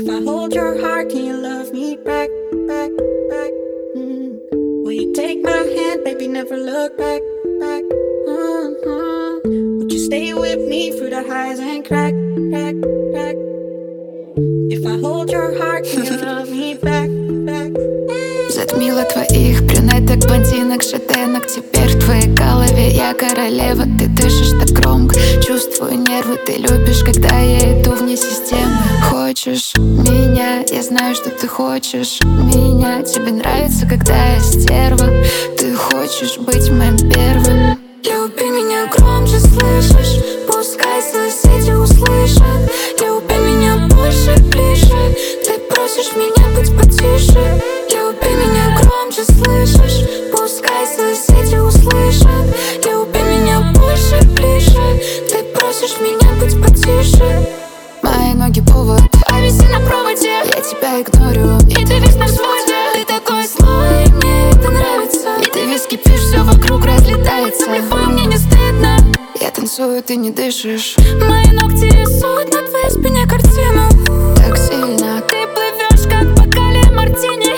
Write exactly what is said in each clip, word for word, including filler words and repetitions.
If I hold your heart, can you love me back, back, back? Mm. Will you take my hand, baby, never look back, back? Mm-hmm. Would you stay with me through the highs and crack, crack, crack? If I hold your heart, can you love me back, back? Затмила твоих брюнеток, блондинок, шатенок. Теперь в твоей голове я королева. Ты дышишь так громко, чувствую нервы. Ты любишь, когда я иду вне системы. Хочешь меня, я знаю, что ты хочешь меня. Тебе нравится, когда я стерва. Ты хочешь быть моим первым. Люби меня громче, слышишь? Пускай соседи услышат. Люби меня больше, ближе. Ты просишь меня быть потише. Люби меня громче, слышишь? Пускай соседи услышат. Люби меня больше, ближе. Ты просишь меня быть потише. Мои ноги повод, повиси на проводе. Я тебя игнорю, и ты весь на взводе. Ты такой злой, и мне это нравится. И ты весь кипишь, все вокруг разлетается. Блефую, мне не стыдно. Я танцую, ты не дышишь. Мои ногти рисуют на твоей спине картину. Так сильно ты плывешь, как в бокале мартини.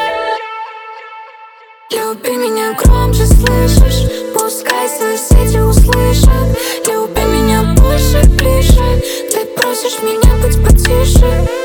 Люби меня громче, слышишь? Пускай соседи услышат. Люби меня больше, ближе. Ты просишь меня быть потише.